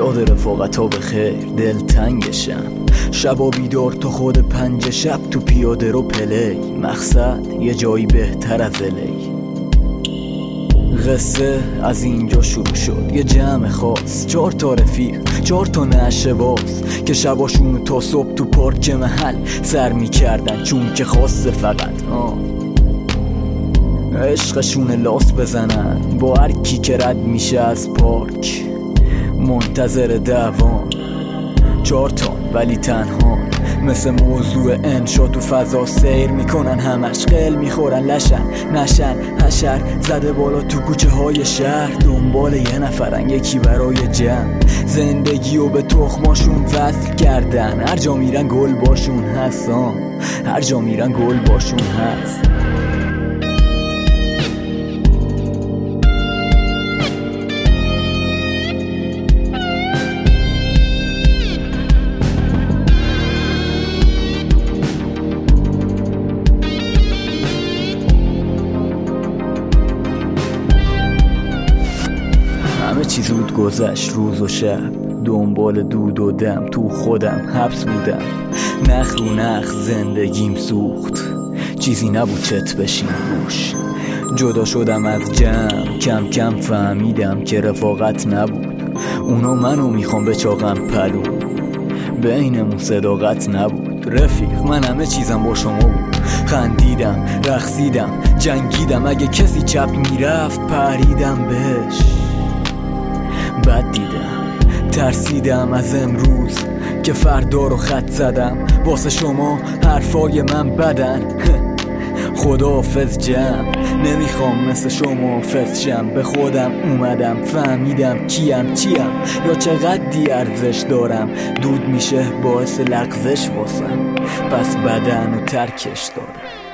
یاد رفاقتا به خیر دلتنگشم. شبا بیدار تا خود 5 شب تو پیاده رو پلی، مقصد یه جایی بهتر از الی. قصه از اینجا شروع شد، یه جمع خاص، 4 تا رفیق، 4 تا نشه باز که شباشونو تا صبح تو پارک محل سر میکردن، چون که خواسته فقط عشقشون لاس بزنن با هر کی که رد میشه از پارک. منتظر دوام 4 تا ولی تنها، مثل موضوع انشا تو فضا سیر میکنن، همش قل میخورن، لشن نشن حشر زده بالا تو کوچه های شهر، دنبال یه نفرن یکی برای جمع، زندگی رو به تخماشون وصل کردن. هر جا میرن گل باشون هست، هر جا میرن گل باشون هست. همه چی زود گذشت، روز و شب دنبال دود و دم، تو خودم حبس بودم، نخ رو نخ زندگیم سوخت، چیزی نبود چت بشین روش. جدا شدم از جمع، کم کم فهمیدم که رفاقت نبود، اونا منو میخوام به چاقم پلو، بینمون صداقت نبود. رفیق من همه چیزم با شما بود، خندیدم رقصیدم جنگیدم، اگه کسی چپ میرفت پریدم بهش. بد دیدم ترسیدم از امروز که فردا رو خط زدم، واسه شما حرفای من بدن. خداحافظ جمع، نمیخوام مثل شما حافظ شم، به خودم اومدم فهمیدم کیم چیم یا چقدری ارزش دارم، دود میشه باعث لغزش واسم، پس بدن و ترکش دارم.